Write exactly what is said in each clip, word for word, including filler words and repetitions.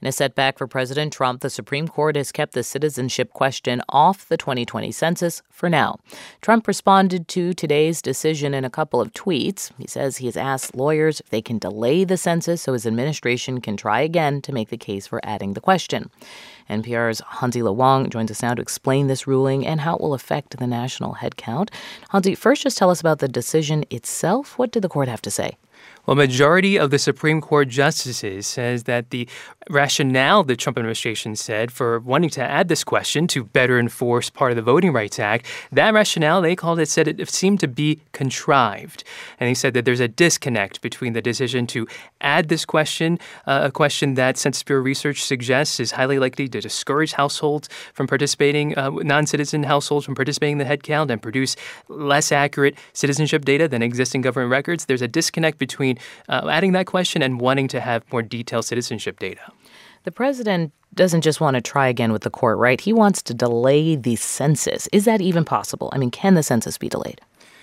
In a setback for President Trump, the Supreme Court has kept the citizenship question off the twenty twenty census for now. Trump responded to today's decision in a couple of tweets. He says he has asked lawyers if they can delay the census so his administration can try again to make the case for adding the question. N P R's Hansi Lo Wang joins us now to explain this ruling and how it will affect the national head count. Hansi, first just tell us about the decision itself. What did the court have to say? Well, majority of the Supreme Court justices says that the rationale the Trump administration said for wanting to add this question to better enforce part of the Voting Rights Act, that rationale, they called it, said it seemed to be contrived. And they said that there's a disconnect between the decision to add this question, uh, a question that Census Bureau research suggests is highly likely to discourage households from participating, uh, non-citizen households from participating in the head count and produce less accurate citizenship data than existing government records. There's a disconnect between uh, adding that question and wanting to have more detailed citizenship data. The president doesn't just want to try again with the court, right? He wants to delay the census. Is that even possible? I mean, can the census be delayed?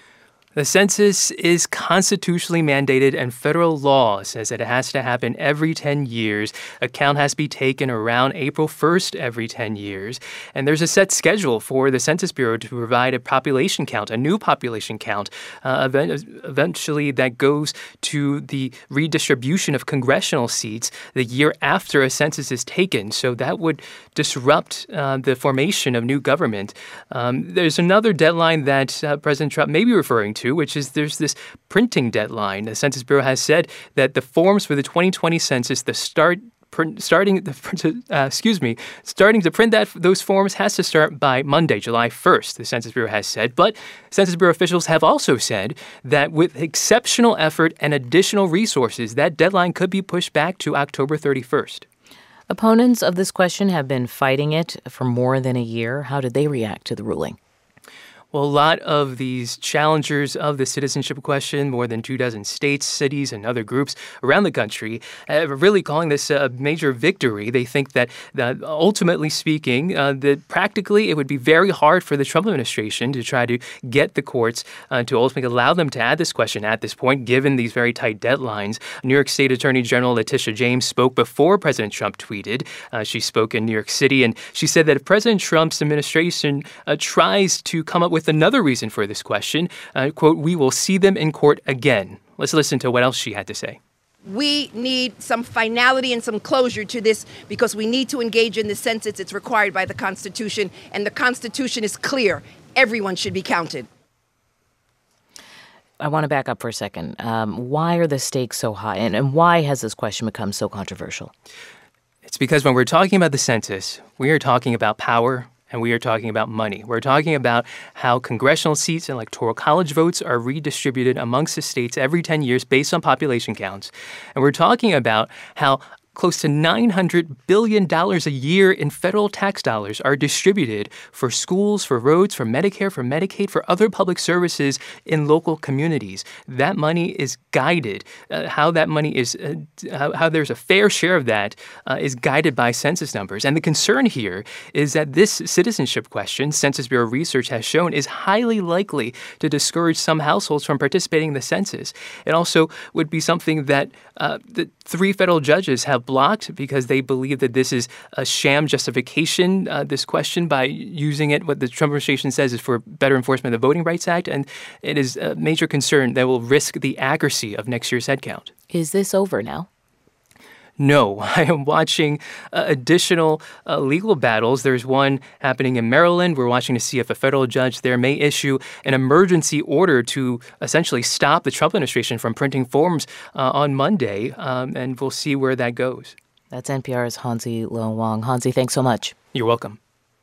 The census is constitutionally mandated, and federal law says that it has to happen every ten years. A count has to be taken around April first every ten years. And there's a set schedule for the Census Bureau to provide a population count, a new population count, uh, eventually that goes to the redistribution of congressional seats the year after a census is taken. So that would disrupt uh, the formation of new government. Um, there's another deadline that uh, President Trump may be referring to, which is there's this printing deadline. The Census Bureau has said that the forms for the twenty twenty census, the start print, starting the uh, excuse me, starting to print that those forms has to start by Monday, July first. The Census Bureau has said, but Census Bureau officials have also said that with exceptional effort and additional resources, that deadline could be pushed back to October thirty-first. Opponents of this question have been fighting it for more than a year. How did they react to the ruling? Well, a lot of these challengers of the citizenship question, more than two dozen states, cities, and other groups around the country, are really calling this a major victory. They think that, that ultimately speaking, uh, that practically it would be very hard for the Trump administration to try to get the courts uh, to ultimately allow them to add this question at this point, given these very tight deadlines. New York State Attorney General Letitia James spoke before President Trump tweeted. Uh, she spoke in New York City, and she said that if President Trump's administration uh, tries to come up with another reason for this question, uh, quote, we will see them in court again. Let's listen to what else she had to say. We need some finality and some closure to this because we need to engage in the census. It's required by the Constitution, and the Constitution is clear. Everyone should be counted. I want to back up for a second. Um, why are the stakes so high, and, and why has this question become so controversial? It's because when we're talking about the census, we are talking about power, and we are talking about money. We're talking about how congressional seats and electoral college votes are redistributed amongst the states every ten years based on population counts. And we're talking about how close to nine hundred billion dollars a year in federal tax dollars are distributed for schools, for roads, for Medicare, for Medicaid, for other public services in local communities. That money is guided. Uh, how that money is, uh, how, how there's a fair share of that uh, is guided by census numbers. And the concern here is that this citizenship question, Census Bureau research has shown, is highly likely to discourage some households from participating in the census. It also would be something that uh, the three federal judges have blocked because they believe that this is a sham justification, uh, this question, by using it, what the Trump administration says is for better enforcement of the Voting Rights Act. And it is a major concern that will risk the accuracy of next year's head count. Is this over now? No, I am watching uh, additional uh, legal battles. There's one happening in Maryland. We're watching to see if a federal judge there may issue an emergency order to essentially stop the Trump administration from printing forms uh, on Monday, um, and we'll see where that goes. That's N P R's Hansi Lo Wang. Hansi, thanks so much. You're welcome.